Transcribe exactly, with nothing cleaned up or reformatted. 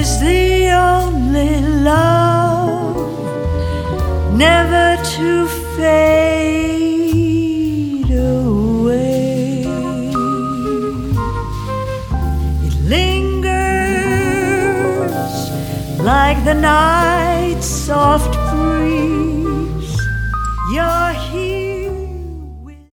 is the only love never to fade away. It lingers like the night's soft breeze. You're here.